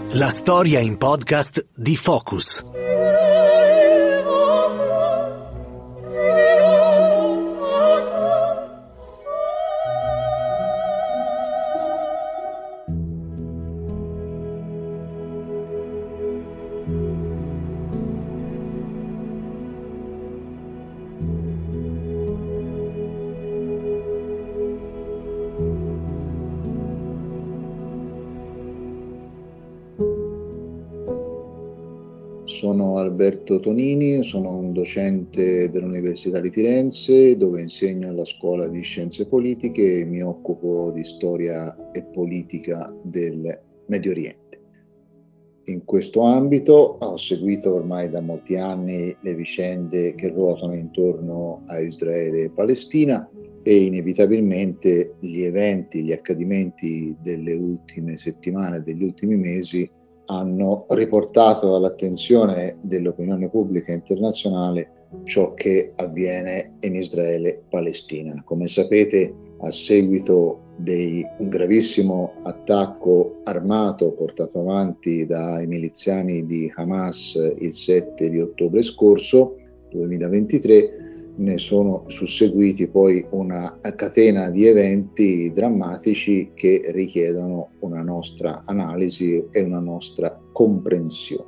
La storia in podcast di Focus. Sono Alberto Tonini, sono un docente dell'Università di Firenze dove insegno alla Scuola di Scienze Politiche e mi occupo di storia e politica del Medio Oriente. In questo ambito ho seguito ormai da molti anni le vicende che ruotano intorno a Israele e Palestina e inevitabilmente gli eventi, gli accadimenti delle ultime settimane, degli ultimi mesi hanno riportato all'attenzione dell'opinione pubblica internazionale ciò che avviene in Israele e Palestina. Come sapete, a seguito di un gravissimo attacco armato portato avanti dai miliziani di Hamas il 7 di ottobre scorso, 2023, ne sono susseguiti poi una catena di eventi drammatici che richiedono una nostra analisi e una nostra comprensione.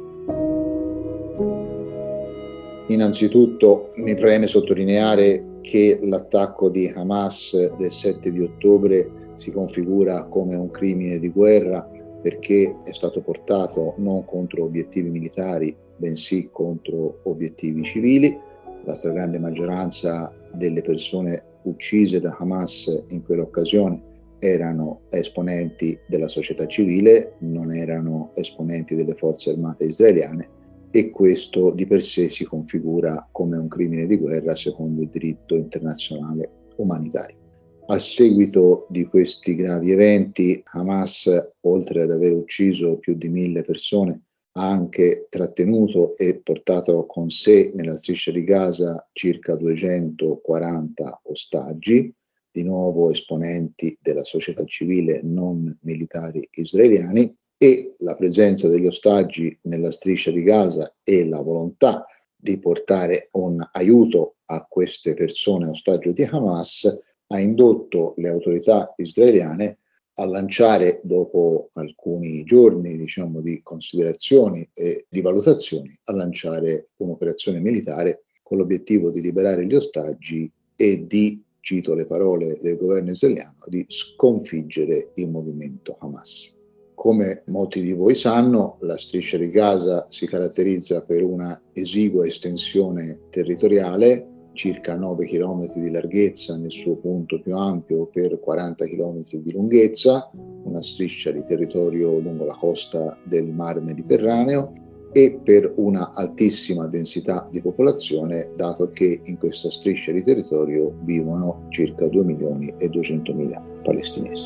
Innanzitutto mi preme sottolineare che l'attacco di Hamas del 7 di ottobre si configura come un crimine di guerra perché è stato portato non contro obiettivi militari, bensì contro obiettivi civili. La stragrande maggioranza delle persone uccise da Hamas in quell'occasione erano esponenti della società civile, non erano esponenti delle forze armate israeliane e questo di per sé si configura come un crimine di guerra secondo il diritto internazionale umanitario. A seguito di questi gravi eventi, Hamas, oltre ad aver ucciso più di 1.000 persone, ha anche trattenuto e portato con sé nella striscia di Gaza circa 240 ostaggi, di nuovo esponenti della società civile non militari israeliani, e la presenza degli ostaggi nella striscia di Gaza e la volontà di portare un aiuto a queste persone ostaggio di Hamas ha indotto le autorità israeliane a lanciare, dopo alcuni giorni di considerazioni e di valutazioni, a lanciare un'operazione militare con l'obiettivo di liberare gli ostaggi e di, cito le parole del governo israeliano, di sconfiggere il movimento Hamas. Come molti di voi sanno, la striscia di Gaza si caratterizza per una esigua estensione territoriale, circa 9 km di larghezza nel suo punto più ampio per 40 km di lunghezza, una striscia di territorio lungo la costa del Mar Mediterraneo e per una altissima densità di popolazione, dato che in questa striscia di territorio vivono circa 2.200.000 palestinesi.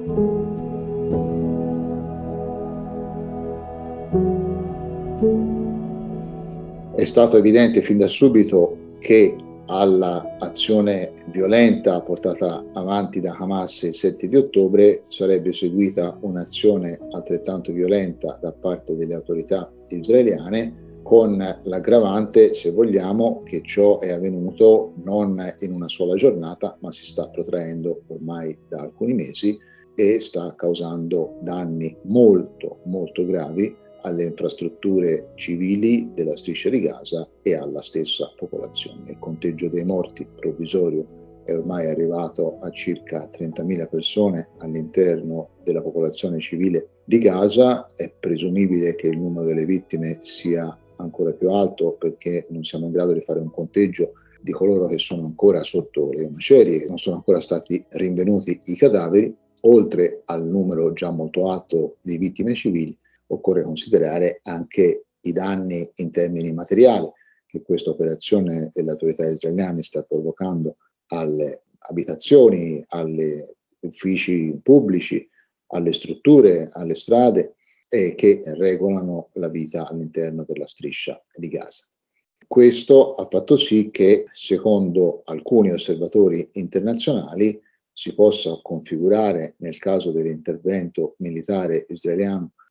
È stato evidente fin da subito che all'azione violenta portata avanti da Hamas il 7 di ottobre sarebbe seguita un'azione altrettanto violenta da parte delle autorità israeliane, con l'aggravante, se vogliamo, che ciò è avvenuto non in una sola giornata, ma si sta protraendo ormai da alcuni mesi e sta causando danni molto, molto gravi alle infrastrutture civili della striscia di Gaza e alla stessa popolazione. Il conteggio dei morti provvisorio è ormai arrivato a circa 30.000 persone all'interno della popolazione civile di Gaza. È presumibile che il numero delle vittime sia ancora più alto perché non siamo in grado di fare un conteggio di coloro che sono ancora sotto le macerie, non sono ancora stati rinvenuti i cadaveri. Oltre al numero già molto alto di vittime civili, occorre considerare anche i danni in termini materiali che questa operazione delle autorità israeliane sta provocando alle abitazioni, agli uffici pubblici, alle strutture, alle strade che regolano la vita all'interno della striscia di Gaza. Questo ha fatto sì che, secondo alcuni osservatori internazionali, si possa configurare, nel caso dell'intervento militare israeliano,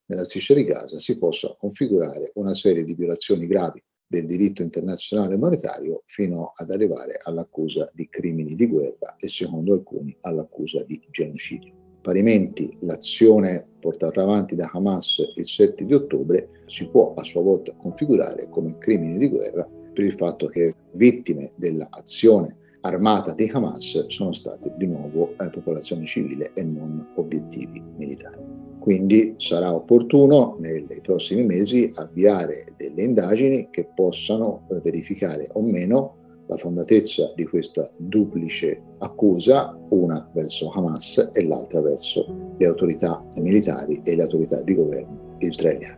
nella striscia di Gaza si possa configurare una serie di violazioni gravi del diritto internazionale monetario fino ad arrivare all'accusa di crimini di guerra e, secondo alcuni, all'accusa di genocidio. Parimenti, l'azione portata avanti da Hamas il 7 di ottobre si può a sua volta configurare come crimine di guerra per il fatto che vittime dell'azione armata di Hamas sono state di nuovo popolazione civile e non obiettivi militari. Quindi sarà opportuno nei prossimi mesi avviare delle indagini che possano verificare o meno la fondatezza di questa duplice accusa, una verso Hamas e l'altra verso le autorità militari e le autorità di governo israeliane.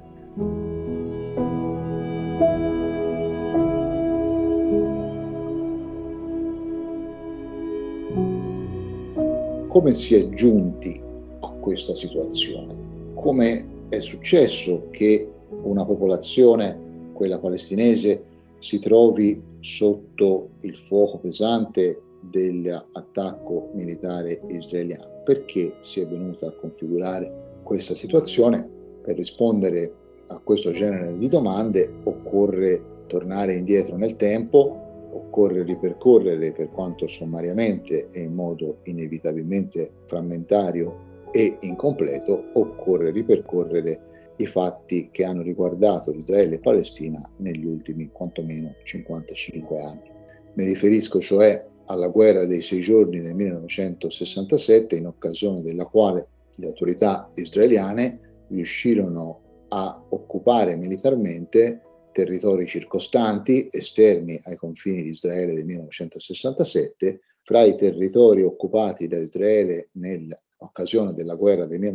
Come si è giunti a questa situazione? Come è successo che una popolazione, quella palestinese, si trovi sotto il fuoco pesante dell'attacco militare israeliano? Perché si è venuta a configurare questa situazione? Per rispondere a questo genere di domande occorre tornare indietro nel tempo. Occorre ripercorrere, per quanto sommariamente e in modo inevitabilmente frammentario e incompleto, occorre ripercorrere i fatti che hanno riguardato Israele e Palestina negli ultimi quantomeno 55 anni. Mi riferisco cioè alla guerra dei 6 giorni del 1967, in occasione della quale le autorità israeliane riuscirono a occupare militarmente territori circostanti, esterni ai confini di Israele del 1967. Fra i territori occupati da Israele nell'occasione della guerra del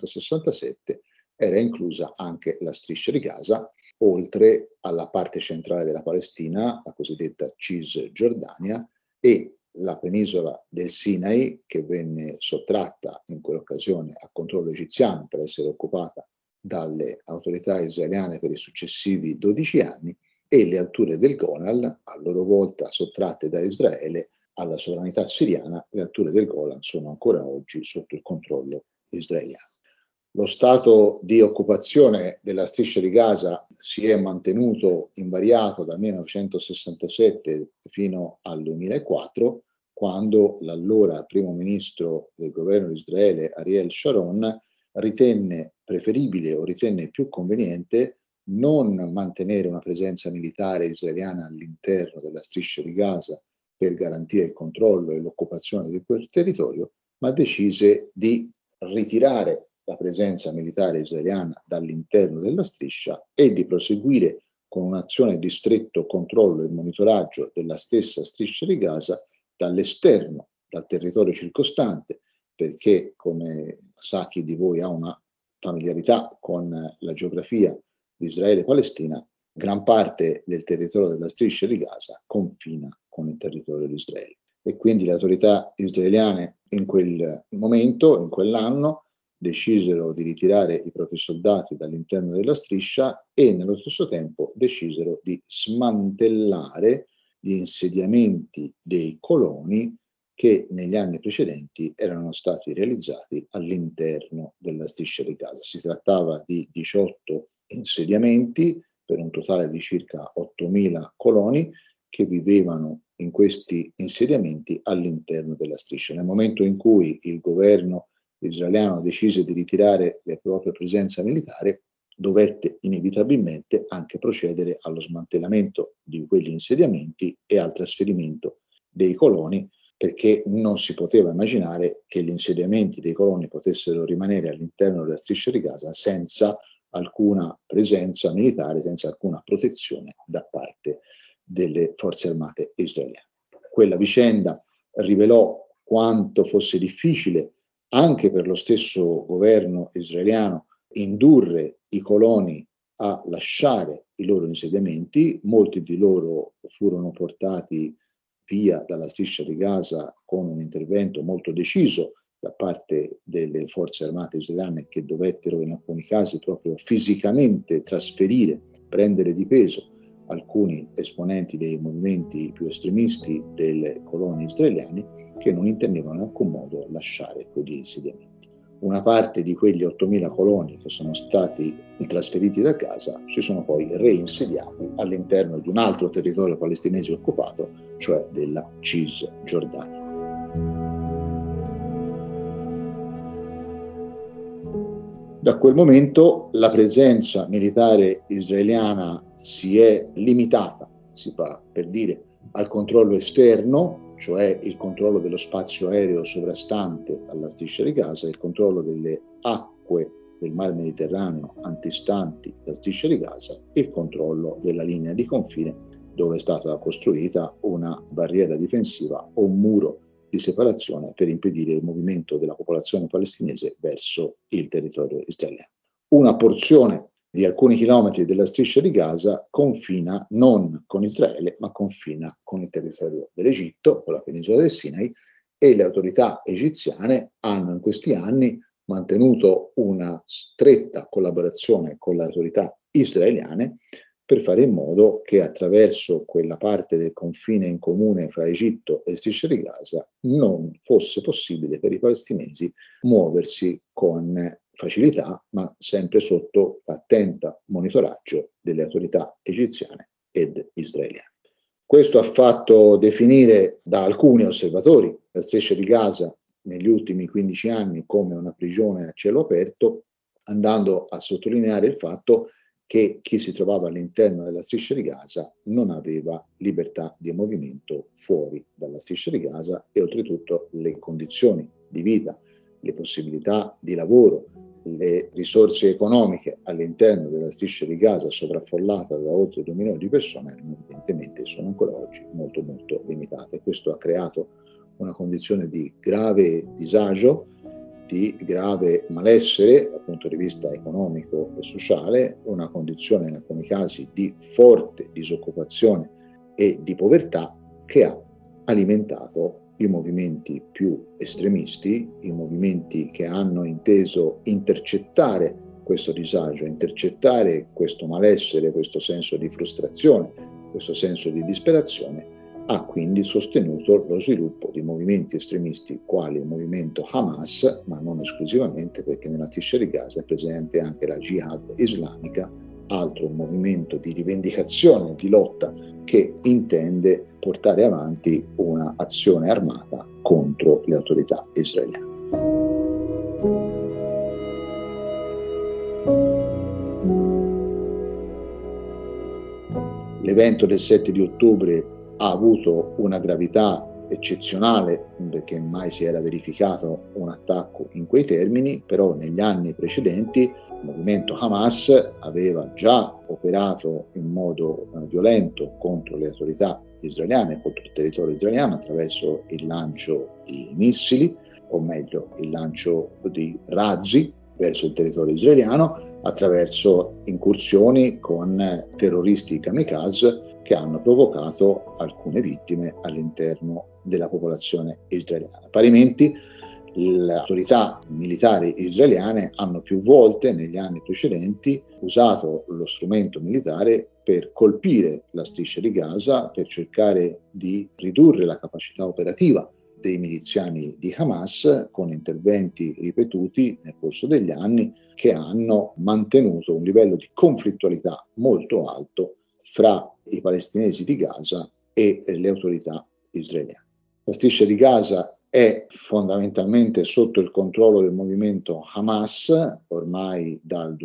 1967 era inclusa anche la striscia di Gaza, oltre alla parte centrale della Palestina, la cosiddetta Cisgiordania, e la penisola del Sinai, che venne sottratta in quell'occasione a controllo egiziano per essere occupata dalle autorità israeliane per i successivi 12 anni, e le alture del Golan, a loro volta sottratte da Israele alla sovranità siriana. Le alture del Golan sono ancora oggi sotto il controllo israeliano. Lo stato di occupazione della striscia di Gaza si è mantenuto invariato dal 1967 fino al 2004, quando l'allora primo ministro del governo di Israele, Ariel Sharon, ritenne preferibile o ritenne più conveniente non mantenere una presenza militare israeliana all'interno della striscia di Gaza per garantire il controllo e l'occupazione di quel territorio, ma decise di ritirare la presenza militare israeliana dall'interno della striscia e di proseguire con un'azione di stretto controllo e monitoraggio della stessa striscia di Gaza dall'esterno, dal territorio circostante, perché, come sa chi di voi ha una familiarità con la geografia di Israele e Palestina, gran parte del territorio della striscia di Gaza confina con il territorio di Israele. E quindi le autorità israeliane in quel momento, in quell'anno, decisero di ritirare i propri soldati dall'interno della striscia e nello stesso tempo decisero di smantellare gli insediamenti dei coloni che negli anni precedenti erano stati realizzati all'interno della striscia di Gaza. Si trattava di 18 insediamenti per un totale di circa 8.000 coloni che vivevano in questi insediamenti all'interno della striscia. Nel momento in cui il governo israeliano decise di ritirare la propria presenza militare, dovette inevitabilmente anche procedere allo smantellamento di quegli insediamenti e al trasferimento dei coloni, perché non si poteva immaginare che gli insediamenti dei coloni potessero rimanere all'interno della striscia di Gaza senza alcuna presenza militare, senza alcuna protezione da parte delle forze armate israeliane. Quella vicenda rivelò quanto fosse difficile anche per lo stesso governo israeliano indurre i coloni a lasciare i loro insediamenti. Molti di loro furono portati via dalla striscia di Gaza con un intervento molto deciso da parte delle forze armate israeliane, che dovettero in alcuni casi proprio fisicamente trasferire, prendere di peso alcuni esponenti dei movimenti più estremisti delle colonie israeliane, che non intendevano in alcun modo lasciare quegli insediamenti. una parte di quegli 8.000 coloni che sono stati trasferiti da Gaza si sono poi reinsediati all'interno di un altro territorio palestinese occupato, cioè della Cisgiordania. Da quel momento la presenza militare israeliana si è limitata, si fa per dire, al controllo esterno, cioè il controllo dello spazio aereo sovrastante alla striscia di Gaza, il controllo delle acque del Mar Mediterraneo antistanti la striscia di Gaza e il controllo della linea di confine dove è stata costruita una barriera difensiva o un muro di separazione per impedire il movimento della popolazione palestinese verso il territorio israeliano. Una porzione di alcuni chilometri della striscia di Gaza confina non con Israele, ma confina con il territorio dell'Egitto, con la penisola del Sinai, e le autorità egiziane hanno in questi anni mantenuto una stretta collaborazione con le autorità israeliane per fare in modo che attraverso quella parte del confine in comune fra Egitto e striscia di Gaza non fosse possibile per i palestinesi muoversi con facilità, ma sempre sotto l'attenta monitoraggio delle autorità egiziane ed israeliane. Questo ha fatto definire da alcuni osservatori la striscia di Gaza negli ultimi 15 anni come una prigione a cielo aperto, andando a sottolineare il fatto che chi si trovava all'interno della striscia di Gaza non aveva libertà di movimento fuori dalla striscia di Gaza e oltretutto le condizioni di vita, le possibilità di lavoro, le risorse economiche all'interno della striscia di Gaza sovraffollata da oltre 2 milioni di persone erano evidentemente, sono ancora oggi molto limitate. Questo ha creato una condizione di grave disagio, di grave malessere dal punto di vista economico e sociale, una condizione in alcuni casi di forte disoccupazione e di povertà che ha alimentato i movimenti più estremisti, i movimenti che hanno inteso intercettare questo disagio, intercettare questo malessere, questo senso di frustrazione, questo senso di disperazione. Ha quindi sostenuto lo sviluppo di movimenti estremisti quali il movimento Hamas, ma non esclusivamente, perché nella striscia di Gaza è presente anche la Jihad islamica, altro movimento di rivendicazione, di lotta che intende portare avanti un'azione armata contro le autorità israeliane. L'evento del 7 di ottobre ha avuto una gravità eccezionale perché mai si era verificato un attacco in quei termini, però negli anni precedenti il movimento Hamas aveva già operato in modo violento contro le autorità israeliane, contro il territorio israeliano attraverso il lancio di missili, o meglio il lancio di razzi verso il territorio israeliano, attraverso incursioni con terroristi kamikaze che hanno provocato alcune vittime all'interno della popolazione israeliana. Parimenti, le autorità militari israeliane hanno più volte negli anni precedenti usato lo strumento militare per colpire la striscia di Gaza, per cercare di ridurre la capacità operativa dei miliziani di Hamas con interventi ripetuti nel corso degli anni che hanno mantenuto un livello di conflittualità molto alto fra i palestinesi di Gaza e le autorità israeliane. La striscia di Gaza è fondamentalmente sotto il controllo del movimento Hamas ormai dal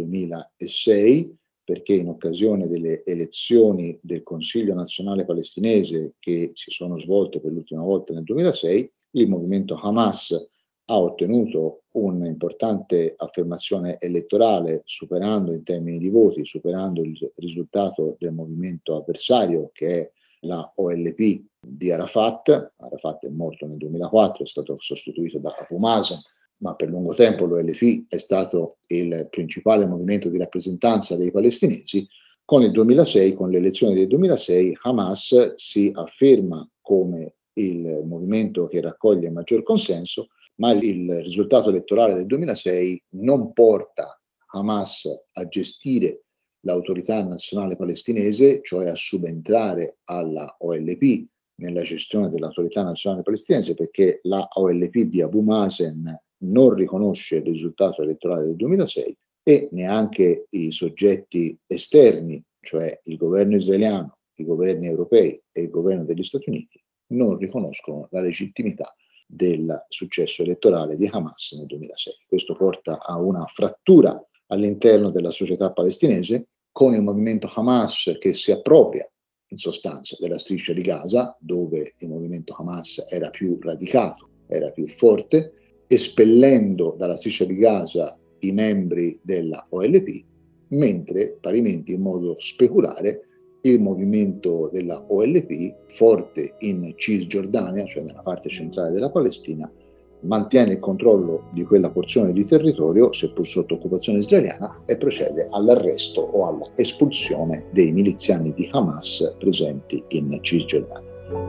2006, perché in occasione delle elezioni del Consiglio nazionale palestinese che si sono svolte per l'ultima volta nel 2006, il movimento Hamas ha ottenuto un'importante affermazione elettorale superando in termini di voti, superando il risultato del movimento avversario che è la OLP di Arafat. Arafat è morto nel 2004, è stato sostituito da Abu Mazen, ma per lungo tempo l'OLP è stato il principale movimento di rappresentanza dei palestinesi. Con il 2006, con le elezioni del 2006, Hamas si afferma come il movimento che raccoglie maggior consenso, ma il risultato elettorale del 2006 non porta Hamas a gestire l'autorità nazionale palestinese, cioè a subentrare alla OLP nella gestione dell'autorità nazionale palestinese, perché la OLP di Abu Mazen non riconosce il risultato elettorale del 2006 e neanche i soggetti esterni, cioè il governo israeliano, i governi europei e il governo degli Stati Uniti, non riconoscono la legittimità del successo elettorale di Hamas nel 2006. Questo porta a una frattura all'interno della società palestinese, con il movimento Hamas che si appropria in sostanza della striscia di Gaza, dove il movimento Hamas era più radicato, era più forte, espellendo dalla striscia di Gaza i membri della OLP, mentre parimenti in modo speculare il movimento della OLP, forte in Cisgiordania, cioè nella parte centrale della Palestina, mantiene il controllo di quella porzione di territorio, seppur sotto occupazione israeliana, e procede all'arresto o all'espulsione dei miliziani di Hamas presenti in Cisgiordania.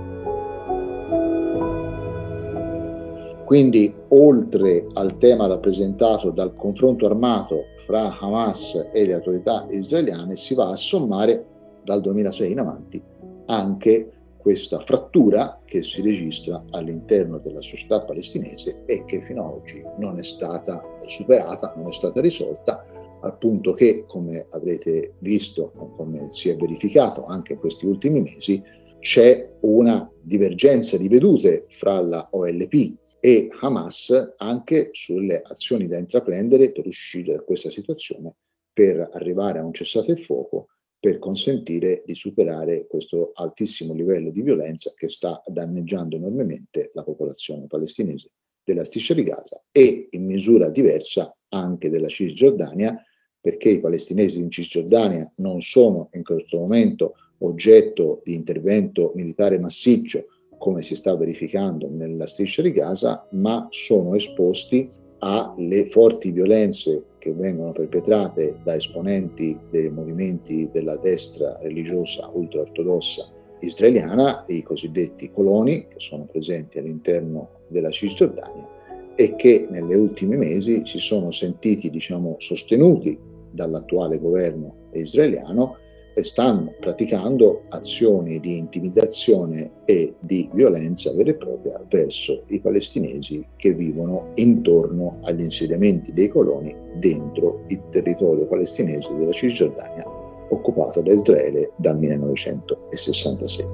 Quindi, oltre al tema rappresentato dal confronto armato fra Hamas e le autorità israeliane, si va a sommare dal 2006 in avanti anche questa frattura che si registra all'interno della società palestinese e che fino ad oggi non è stata superata, non è stata risolta, al punto che, come avrete visto, come si è verificato anche in questi ultimi mesi, c'è una divergenza di vedute fra la OLP e Hamas anche sulle azioni da intraprendere per uscire da questa situazione, per arrivare a un cessate il fuoco, per consentire di superare questo altissimo livello di violenza che sta danneggiando enormemente la popolazione palestinese della striscia di Gaza e in misura diversa anche della Cisgiordania, perché i palestinesi in Cisgiordania non sono in questo momento oggetto di intervento militare massiccio come si sta verificando nella striscia di Gaza, ma sono esposti alle forti violenze che vengono perpetrate da esponenti dei movimenti della destra religiosa ultraortodossa israeliana, i cosiddetti coloni, che sono presenti all'interno della Cisgiordania e che negli ultimi mesi si sono sentiti, sostenuti dall'attuale governo israeliano e stanno praticando azioni di intimidazione e di violenza vera e propria verso i palestinesi che vivono intorno agli insediamenti dei coloni dentro il territorio palestinese della Cisgiordania occupata da Israele dal 1967.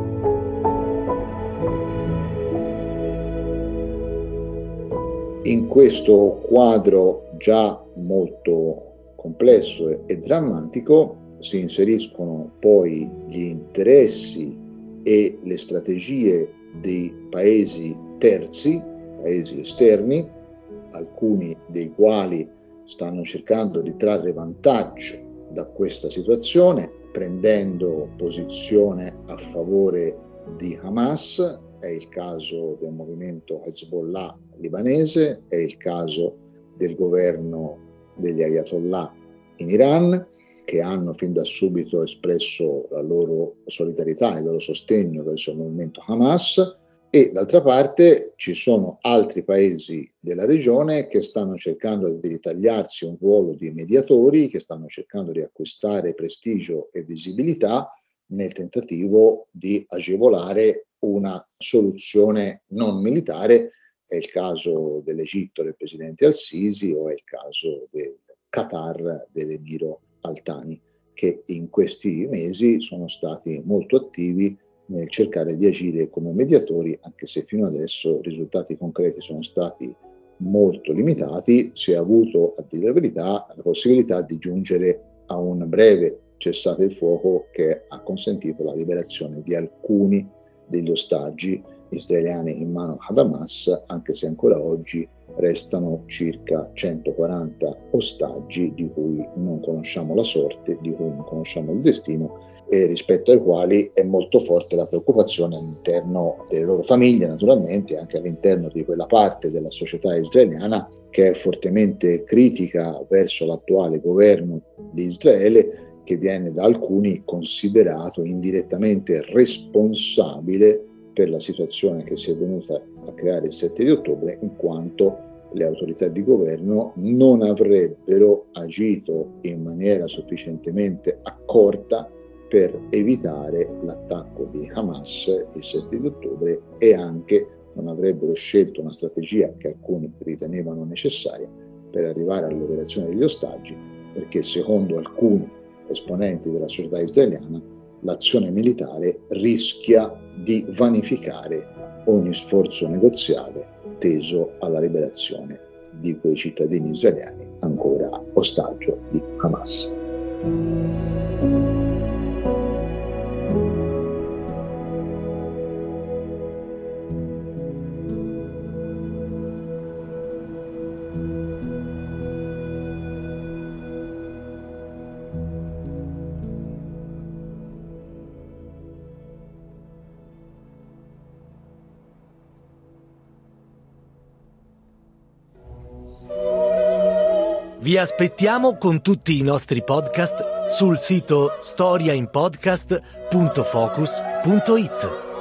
In questo quadro già molto complesso e drammatico si inseriscono poi gli interessi e le strategie dei paesi terzi, paesi esterni, alcuni dei quali stanno cercando di trarre vantaggio da questa situazione, prendendo posizione a favore di Hamas. È il caso del movimento Hezbollah libanese, è il caso del governo degli Ayatollah in Iran, che hanno fin da subito espresso la loro solidarietà e il loro sostegno verso il movimento Hamas, e d'altra parte ci sono altri paesi della regione che stanno cercando di ritagliarsi un ruolo di mediatori, che stanno cercando di acquistare prestigio e visibilità nel tentativo di agevolare una soluzione non militare. È il caso dell'Egitto del presidente al-Sisi o è il caso del Qatar dell'Emiro Al-Thani, che in questi mesi sono stati molto attivi nel cercare di agire come mediatori, anche se fino adesso i risultati concreti sono stati molto limitati. Si è avuto, a dire la verità, la possibilità di giungere a un breve cessate il fuoco che ha consentito la liberazione di alcuni degli ostaggi israeliani in mano ad Hamas, anche se ancora oggi restano circa 140 ostaggi di cui non conosciamo la sorte, di cui non conosciamo il destino e rispetto ai quali è molto forte la preoccupazione all'interno delle loro famiglie, naturalmente, anche all'interno di quella parte della società israeliana che è fortemente critica verso l'attuale governo di Israele, che viene da alcuni considerato indirettamente responsabile per la situazione che si è venuta a creare il 7 di ottobre, in quanto le autorità di governo non avrebbero agito in maniera sufficientemente accorta per evitare l'attacco di Hamas il 7 di ottobre e anche non avrebbero scelto una strategia che alcuni ritenevano necessaria per arrivare all'operazione degli ostaggi, perché secondo alcuni esponenti della società israeliana l'azione militare rischia di vanificare ogni sforzo negoziale teso alla liberazione di quei cittadini israeliani ancora ostaggio di Hamas. Vi aspettiamo con tutti i nostri podcast sul sito storiainpodcast.focus.it.